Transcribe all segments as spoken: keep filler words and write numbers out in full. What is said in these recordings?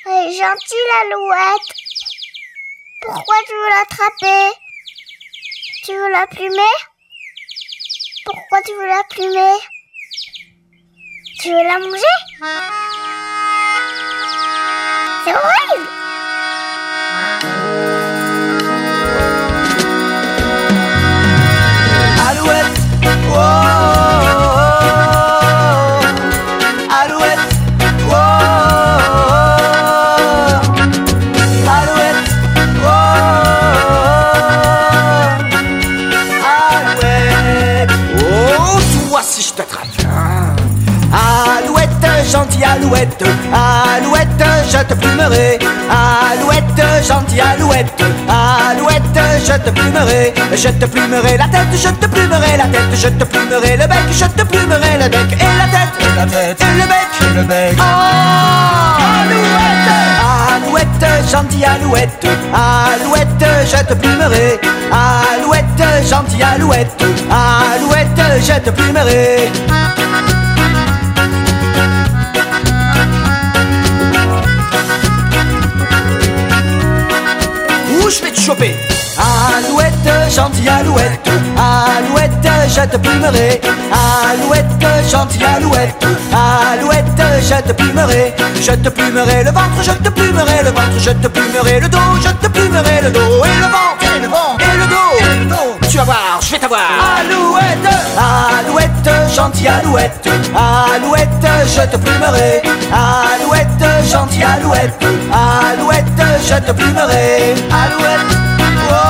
Elle est gentille, l'alouette. Pourquoi tu veux l'attraper? Tu veux la plumer? Pourquoi tu veux la plumer? Tu veux la manger? C'est horrible! Alouette, oh, oh, oh. Alouette, oh, oh. Alouette, oh, oh. Alouette, oh, toi si je t'attrape. Alouette, gentille alouette, alouette, je te plumerai. Alouette, gentille alouette, alouette, je te plumerai. Je te plumerai la tête, je te plumerai la tête, je te plumerai le bec, je te plumerai le bec et la tête, et la tête, et le bec, et le bec. Oh, alouette, alouette, gentille alouette, alouette, je te plumerai. Alouette, gentille alouette, alouette, je te plumerai. Je vais te choper. Alouette, gentille alouette, alouette, je te plumerai. Alouette, gentille alouette, alouette, je te plumerai. Je te plumerai le ventre, je te plumerai le ventre, je te plumerai le dos, je te plumerai le dos et le ventre, et le ventre, et le dos, et le dos. Tu vas voir, je vais t'avoir. Alouette, alouette, gentille alouette, alouette, je te plumerai. Alouette, gentille alouette, alouette, je te plumerai. Alouette, oh, oh,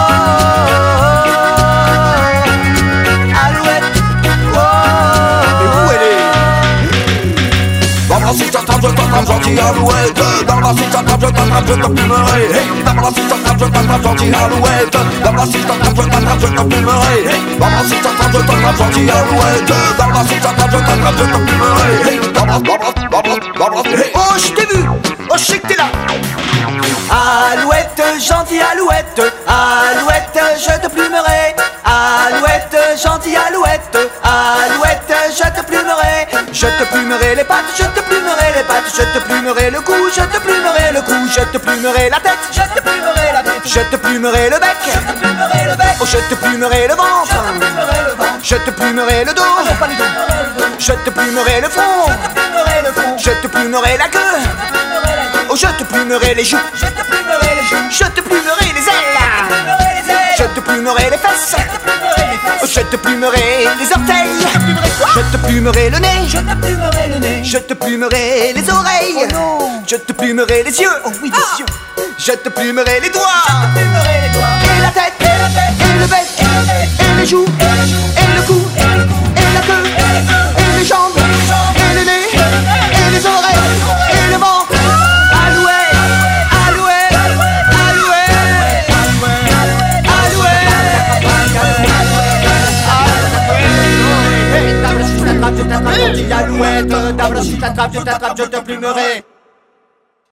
oh. Alouette, oh, oh. Mais où elle est? Dans la cité, je t'attrape, gentille alouette. Dans la cité, je t'attrape, je te plumerai. Dans la cité, je t'attrape, gentille alouette. Dans la cité, je t'attrape, je te plumerai. Dans la cité, je t'attrape, gentille alouette. Dans la cité, je t'attrape, je te plumerai. Dans la, dans la, dans la, dans la. Oh, je t'ai vu. Oh, je sais que t'es là. Alouette, gentille alouette, alouette, je te plumerai. Alouette, gentille alouette, alouette, je te plumerai. Je te plumerai les pattes, je te plumerai les pattes, je te plumerai le cou, je te plumerai le cou, je te plumerai la tête, je te plumerai la tête, je te plumerai le bec, je te plumerai le bec, oh, je te plumerai le ventre, je te plumerai le dos, je te plumerai le front, je te plumerai la queue, oh, je te plumerai les joues, je te plumerai les joues, je te plumerai les ailes, je te plumerai les fesses, oh, je te plumerai les orteils, je te plumerai le nez, je te plumerai le nez, je te plumerai les oreilles, je te plumerai les yeux, oh oui les yeux, je te plumerai les doigts, je te plumerai les doigts, et la tête, et le bec, et les joues, et le cou, et la queue, et les jambes, et le nez, et les oreilles, et le ventre. Je t'attrape, je t'attrape, je t'attrape, je t'attrape, je te plumerai.